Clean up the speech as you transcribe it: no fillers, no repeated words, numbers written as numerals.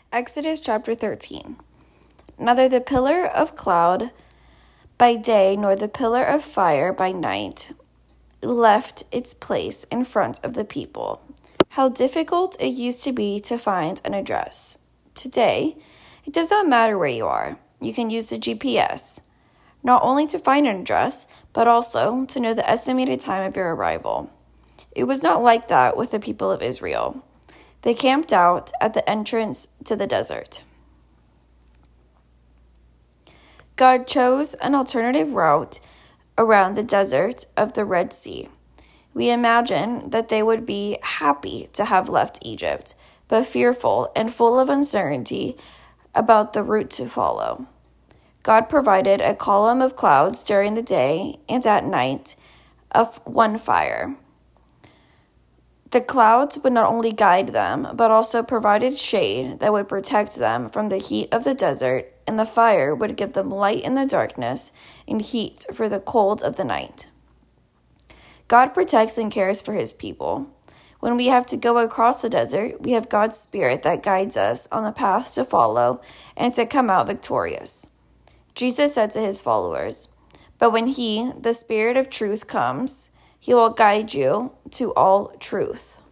Exodus chapter 13. Neither the pillar of cloud by day nor the pillar of fire by night left its place in front of the people. How difficult it used to be to find an address. Today, it does not matter where you are. You can use the GPS, not only to find an address, but also to know the estimated time of your arrival. It was not like that with the people of Israel. They camped out at the entrance to the desert. God chose an alternative route around the desert of the Red Sea. We imagine that they would be happy to have left Egypt, but fearful and full of uncertainty about the route to follow. God provided a column of clouds during the day and at night of one fire. The clouds would not only guide them, but also provided shade that would protect them from the heat of the desert, and the fire would give them light in the darkness and heat for the cold of the night. God protects and cares for his people. When we have to go across the desert, we have God's Spirit that guides us on the path to follow and to come out victorious. Jesus said to his followers, "But when he, the Spirit of truth, comes, he will guide you to all truth."